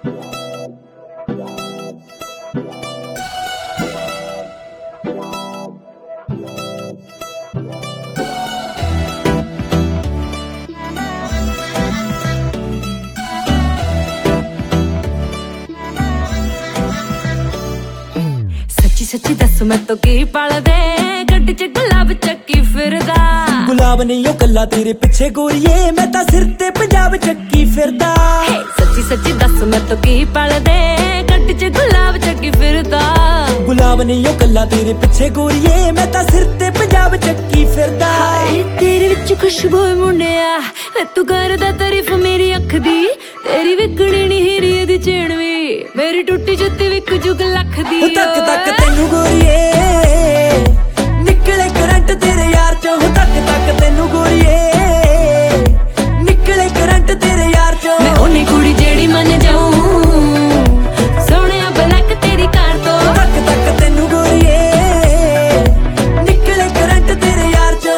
सच्ची दस मैं तो की पल दे गड्डी च गुलाब चक्की फिरदा गुलाब नहीं ओ कल्ला तेरे पिछे गोरीए मैं तां सिर ते पंजाब चक्की फिरदा सच्ची दस मैं तो की पल दे गड्डी च गुलाब चक्की फिरदा गुलाब नहीं ओ कल्ला तेरे पिछे गोरीए मैं तां सिर ते पंजाब चक्की फिरदा तेरे विच खुशबू मुंडिया तू करदा तारीफ मेरी अख दी तेरी विकणी नी हीरी दी चैन वी मेरी टुੱਟੀ जुत्ती विक जुग लख दी तक तक तैनू गोरीए निकले करंट तेरे यार चों तक तक तैनू गोरीए निकले करंट तेरे यार चों मैं ओनी कुड़ी जेड़ी मन जाऊं सोहणिया ब्लैक तेरी कार तो तक तक तैनू गोरीए निकले करंट तेरे यार चों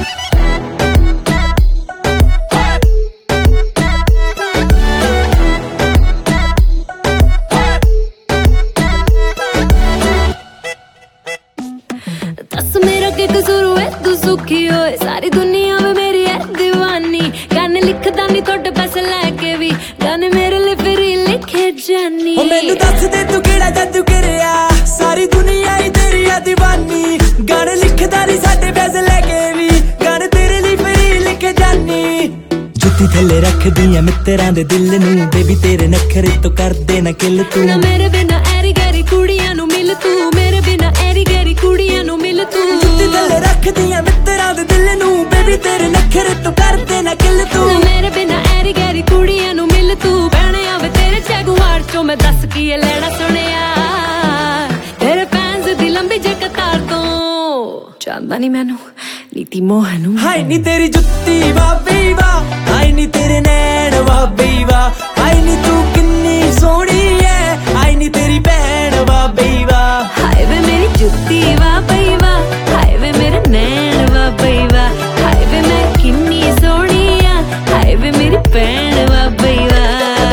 दस मेरा के कसूर हुए तू सुखी होए सारी दुनिया में मेरी है दीवानी गाने लिखदा नी थोड़े पैसे लैके भी गाने मेरे लिए फिर लिखे जानी ओ मैनू दस दे तू केड़ा जादू करिया सारी दुनिया ही तेरी है दीवानी गाने लिखदा नी साडे पैसे लैके भी गाने तेरे लिए फिर लिखे जानी जुत्ती थल्ले रख दियां मित्तरां दे दिल नू बेबी तेरे नखरे तो कर दे ना किल तू ना मेरे बिना ऐरी गैरी कुड़ियां नू मिल तू मेरे बिना ऐरी गैरी कुड़ियां नू मिल तू जुत्ती थल्ले रख दियां मित्तरां दे दिल नू बेबी तेरे नखरे तो कर दे ना किल तू ना मेरे बिना ऐरी गैरी कुड़ियां नू मिल तू भैणे आवे तेरे जगुआर चों मैं दस की लेना सुनिया तेरे फैंस दी लंबी जे कतार तो चांदा नी मैनू नीति मोहनू हाय नी तेरी जुत्ती बाबी वा हाय नी तेरे नैन बाबी वा हाय नी तू किन्नी सोहनी है हाय नी तेरी भैन बाबी वा हाय वे मेरी जुत्ती वा बई वा हाय वे मेरे नैन वा बई वा हाय वे मैं किन्नी सोहनी आ हाय वे मेरी भैन वा बई वा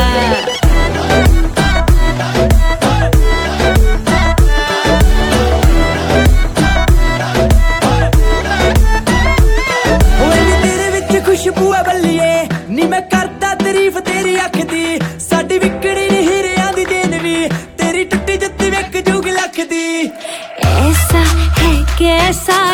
खुशबू है बल्लिए नी मैं करदा तारीफ तेरी अख दी साडी विकड़ी नी हीरियां दी देन वी तेरी टुੱਟੀ जुत्ती विक जुग लख दी ऐसा है कैसा